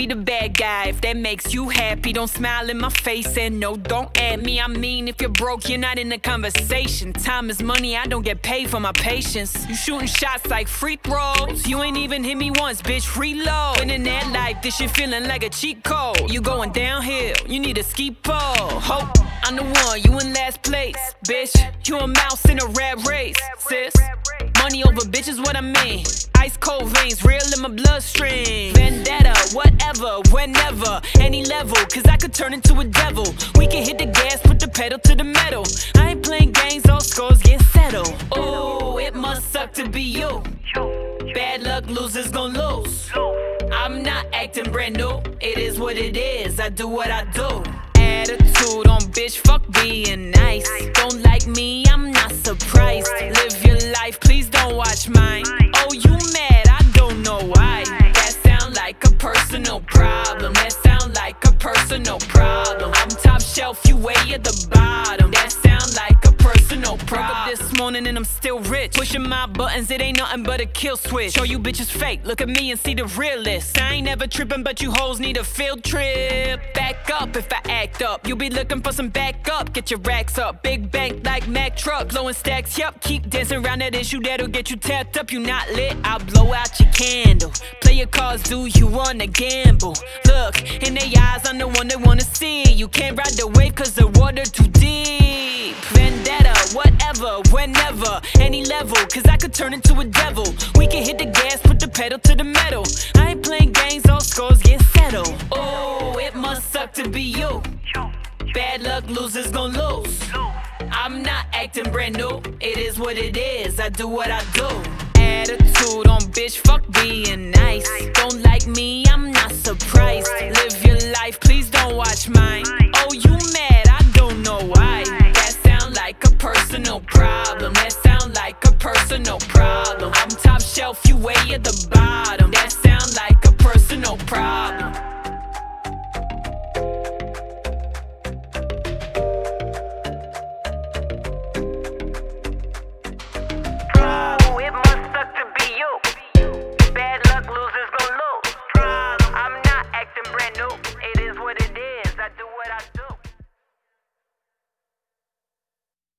be the bad guy if that makes you happy. Don't smile in my face and no, don't add me. I mean, if you're broke, you're not in the conversation. Time is money, I don't get paid for my patience. You shooting shots like free throws. You ain't even hit me once, bitch, reload. Been in that life, this shit feeling like a cheat code. You going downhill, you need a ski pole. Hope I'm the one, you in last place, bitch. You a mouse in a rat race, sis. Money over bitches, what I mean. Ice cold veins, real in my bloodstream. Vendetta, whatever, whenever, any level, cause I could turn into a devil. We can hit the gas, put the pedal to the metal. I ain't playing games, all scores get settled. Oh, it must suck to be you. Bad luck, losers gon' lose. I'm not acting brand new, it is what it is, I do what I do. Attitude on bitch, fuck being nice. Don't like me, I'm not surprised. Live your life, please don't watch mine. Oh, you mad, I don't know why. That sound like a personal problem. That sound like a personal problem. I'm top shelf, you way at the bottom. That sound like a personal problem. Woke up this morning and I'm still rich. Pushing my buttons, it ain't nothing but a kill switch. Show you bitches fake, look at me and see the realest. I ain't never tripping, but you hoes need a field trip. Back up if I act up. You be looking for some backup, get your racks up. Big bank like Mack trucks, blowing stacks, yup. Keep dancing around that issue that'll get you tapped up. You not lit, I'll blow out your candle. Play your cards, do you wanna gamble? Look, in their eyes, I'm the one they wanna see. You can't ride the wave cause the water too deep. Vendetta, whatever, whenever, any level, cause I could turn into a devil. We can hit the gas, put the pedal to the metal. I ain't playing games, all scores get settled. Oh, it must suck to be you. Bad luck, losers gon' lose. I'm not acting brand new, it is what it is, I do what I do. Attitude on bitch, fuck being nice. Don't like me, I'm not surprised. Live your life, please don't watch mine.